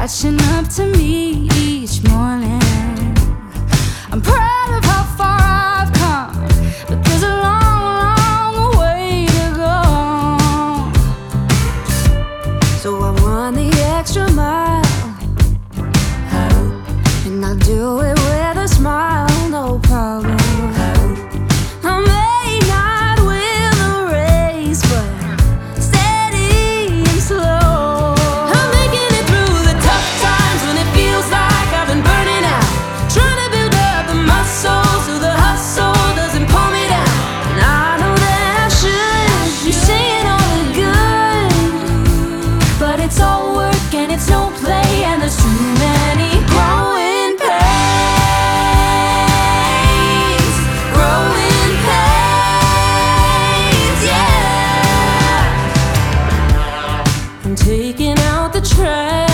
catching up to me each morning. I'm proud of how far I've come, but there's a long, long way to go. So I run the extra mile, and I'll do it with a smile, no problem. I may not win the race, but steady and slow. I'm making it through the tough times when it feels like I've been burning out, trying to build up the muscle so the hustle doesn't pull me down. And I know that I should be saying all the good, but it's all work and it's no play, and there's too many growing pains, growing pains, yeah. I'm taking out the trash,